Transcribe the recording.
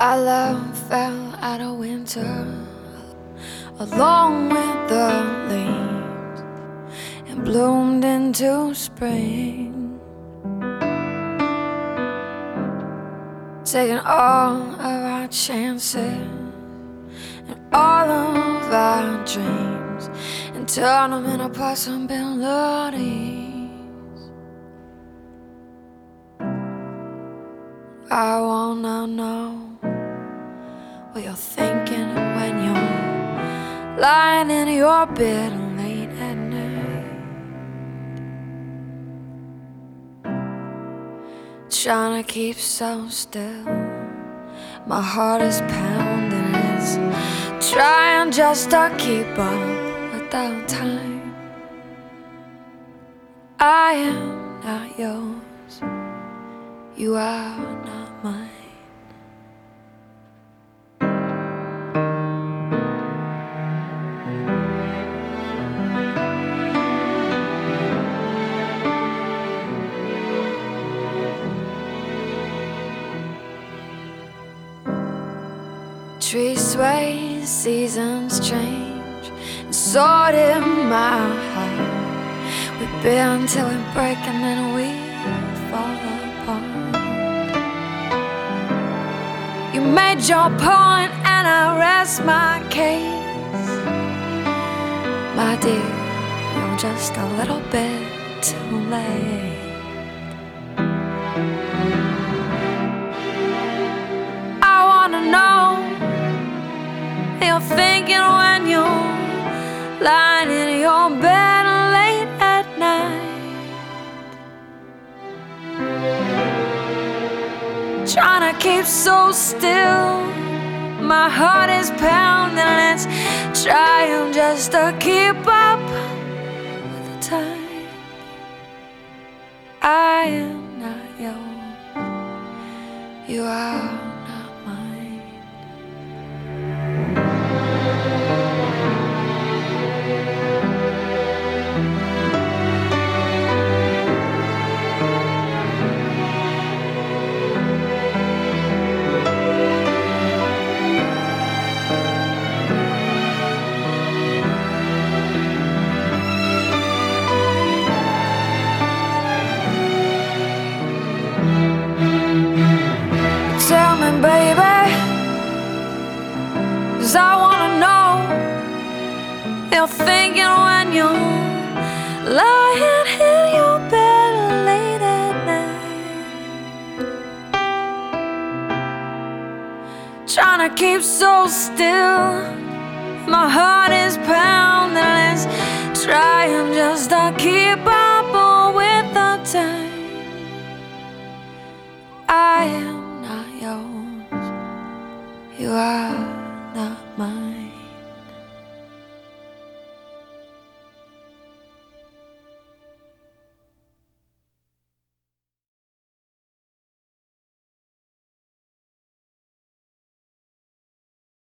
Our love fell out of winter along with the leaves and bloomed into spring, taking all of our chances and all of our dreams and turn them into possibilities. I wanna know what you're thinking when you're lying in your bed late at night, trying to keep so still. My heart is pounding, it's trying just to keep up with the time. I am not yours, you are not mine. Trees sway, seasons change, and so did my heart. We bend till we break and then we fall apart. You made your point and I rest my case. My dear, you're just a little bit too late. I wanna know you're thinking when you're lying in your bed late at night, trying to keep so still. My heart is pounding and it's trying just to keep up with the time. I am not yours, you are not mine. Tell me, baby, 'cause I wanna know you're thinking when you're lying in your bed late at night, trying to keep so still. My heart is pounding, it's trying just to keep up